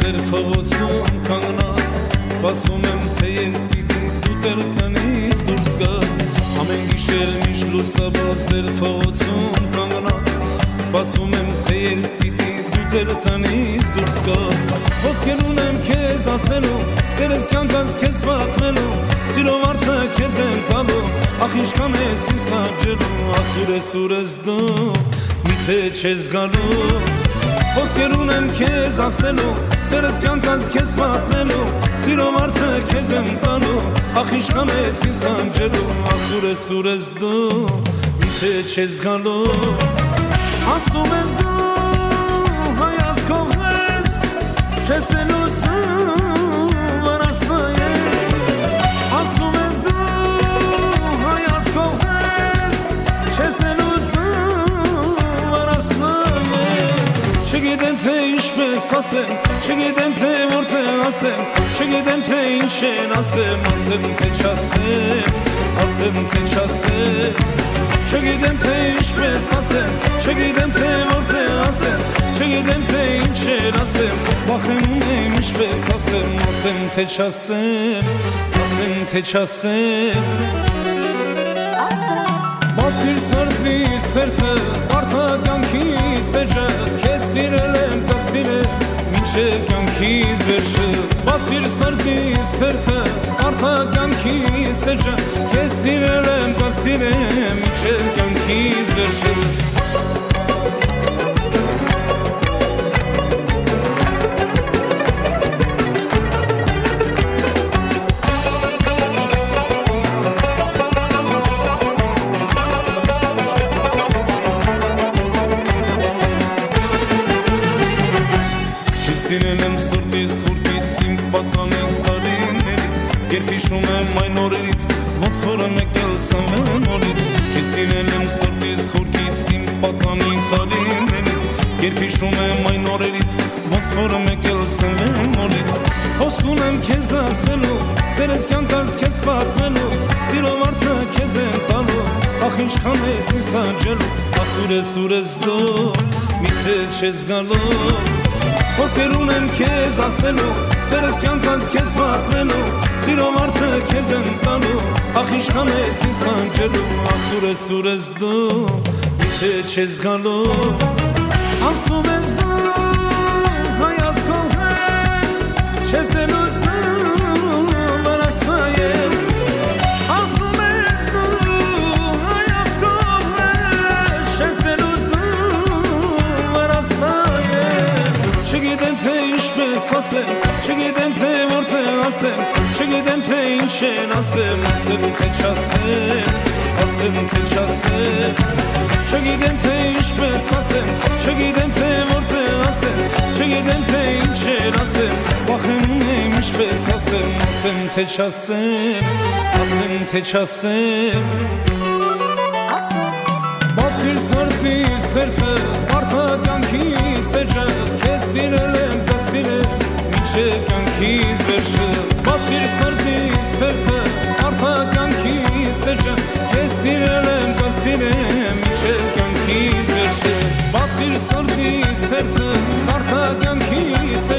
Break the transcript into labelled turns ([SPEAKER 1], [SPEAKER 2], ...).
[SPEAKER 1] ձեր փողոցում կանգնած սպասում եմ թե պիտի դու ձեր տնից դուրս գաս ամեն գիշեր միշտ լուսաբաց ձեր փողոցում կանգնած սպասում եմ թե պիտի դու ձեր տնից դուրս գաս ոսկեր ունեմ քեզ ասելու սերս կանգնած քեզ պատմելու սիրով արդը քեզ եմ տալու ախ ինչքան ես ինձ տաճելու ախ ուր ես դու միթե չես գալու ոսկեր ունեմ քեզ ասելու սերս կանգնած քեզ պատմելու սիրով արդը քեզ եմ տալու ախ ինչքան ես ինձ տաճելու ախ ուր ես դու միթե չես գալու ասում ես դու հայացքով ես չես լուսում վարասնայես ասում ես դու հայացքով ես չես լուսում վարասնայես չգիտեմ թե ինչպես ասեմ չգիտեմ թե որտեղ ասեմ չգիտեմ թե ինչ են ասեմ ասեմ թե չասեմ ասեմ թե չասեմ չգիտեմ թե ինչպես ասեմ չգիտեմ թե որտեղ ասեմ չգիտեմ թե ինչ են ասեմ վախենում եմ ինչպես ասեմ ասեմ թե չասեմ ասեմ թե չասեմ Բասիր սրտի սերտը կարդա կյանքի սեջը քեզ սիրել եմ կասիրեմ մինչև կյանքիս վերջը Բասիր սրտի սերտը կարդա կյանքի սեջը քեզ սիրել եմ կասիրեմ մինչև կյանքիս վերջը Սիրել եմ սրտիս խուրտից իմ պատանին տարիներից Երբ հիշում եմ այն օրերից ոնց որ եկել ծնվեմ նորից Սիրել եմ սրտիս խուրտից իմ պատանին տարիներից Երբ հիշում եմ այն օրերից ոնց որ եկել ծնվեմ նորից Խոսք ունեմ քեզ ասելու սերս կյանքս քեզ պատմելու Սիրով արդը քեզ եմ տալու ախ ինչքան ես ինձ տաճելու ախ ուր ես դու միթե չես գալու Խոսքեր ունեմ քեզ ասելու սերս կյանքս քեզ պատմելու սիրով արդը քեզ եմ տալու ախ ինչքան ես ինձ տաճելու ախ ուր ես դու միթե չես գալու ասում ես դու հայացքով ես չես լուսում վարասնայես ասում ես դու հայացքով ես չես լուսում վարասնայես Չգիտեմ թե ինչպես ասեմ, չգիտեմ թե որտեղ ասեմ, չգիտեմ թե ինչ են ասեմ, ասեմ թե չասեմ, ասեմ թե չասեմ, չգիտեմ թե ինչպես ասեմ, չգիտեմ թե որտեղ ասեմ, չգիտեմ թե ինչ են ասեմ, վախենում եմ ինչպես ասեմ, ասեմ թե չասեմ, ասեմ թե չասեմ Բասիր սրտի սերտը, կարդա կյանքի սեջը Քեզ սիրել եմ կասիրեմ մինչև կյանքիս վերջը Բասիր սրտի սերտը, կարդա կյանքի սեջը Քեզ սիրել եմ կասիրեմ մինչև կյանքիս վերջը Բասիր սրտի սերտը, կարդա կյանքի